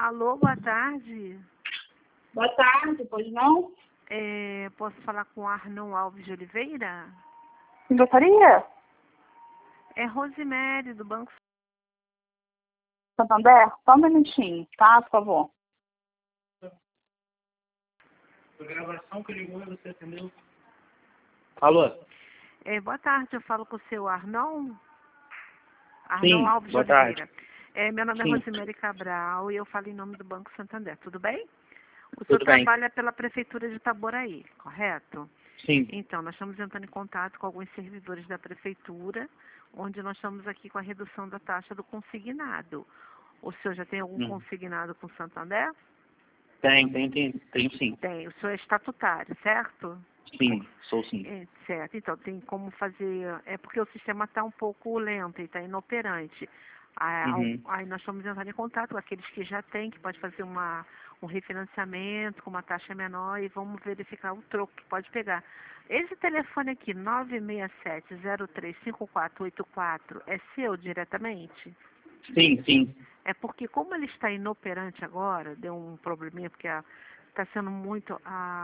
Alô, boa tarde. Boa tarde, pois não? Posso falar com Arnon Alves de Oliveira? Sim, gostaria? É Rosemary, do Banco Santander? Só um minutinho, tá? Por favor. A gravação que ligou e você atendeu. Alô? Boa tarde, eu falo com o seu Arnon? Sim, Arnon Alves de boa tarde. Oliveira. Meu nome é Sim. Rosemary Cabral e eu falo em nome do Banco Santander, tudo bem? O senhor Tudo bem. trabalha pela Prefeitura de Itaboraí, correto? Sim. Então, nós estamos entrando em contato com alguns servidores da Prefeitura, onde nós estamos aqui com a redução da taxa do consignado. O senhor já tem algum consignado com o Santander? Tenho sim. Tem. O senhor é estatutário, certo? Sim, sou sim. Certo. Então, tem como fazer... É porque o sistema está um pouco lento e está inoperante. Aí nós estamos entrando em contato com aqueles que já têm, que pode fazer um refinanciamento com uma taxa menor e vamos verificar o troco que pode pegar. Esse telefone aqui, 967-035484, é seu diretamente? Sim. É porque como ele está inoperante agora, deu um probleminha, porque está sendo muito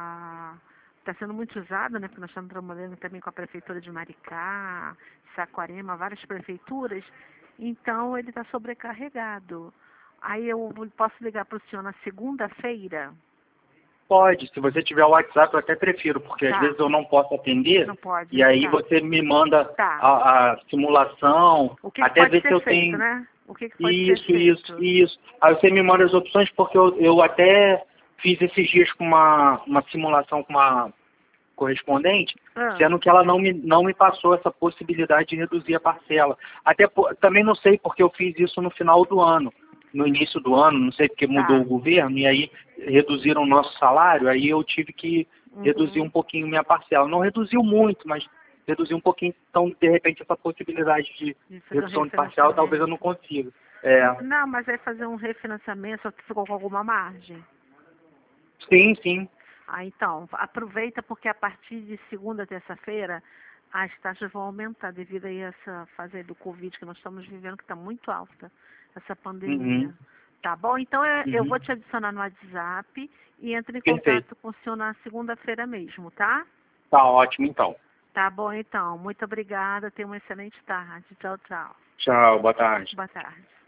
usado, né? Porque nós estamos trabalhando também com a prefeitura de Maricá, Saquarema, várias prefeituras, então ele está sobrecarregado. Aí eu posso ligar para o senhor na segunda-feira? Pode, se você tiver o WhatsApp eu até prefiro, porque às vezes eu não posso atender. Não pode, E aí tá. você me manda Tá. a simulação, O que até pode ver se ser eu feito, tenho. né? O que pode ser feito? Isso. Aí você me manda as opções, porque eu até fiz esses dias com uma simulação com uma correspondente, sendo que ela não me passou essa possibilidade de reduzir a parcela. Também não sei porque eu fiz isso no final do ano, no início do ano, não sei porque mudou o governo, e aí reduziram o nosso salário, aí eu tive que reduzir um pouquinho minha parcela. Não reduziu muito, mas reduziu um pouquinho, então de repente essa possibilidade de redução de parcela talvez eu não consiga. Não, mas é fazer um refinanciamento, só que ficou com alguma margem. Sim. Então, aproveita porque a partir de segunda, terça-feira, as taxas vão aumentar devido a essa fase aí do Covid que nós estamos vivendo, que está muito alta, essa pandemia. Tá bom? Então, eu vou te adicionar no WhatsApp e entro em contato com o senhor na segunda-feira mesmo, tá? Tá ótimo, então. Tá bom, então. Muito obrigada. Tenha uma excelente tarde. Tchau. Tchau, boa tarde. Boa tarde.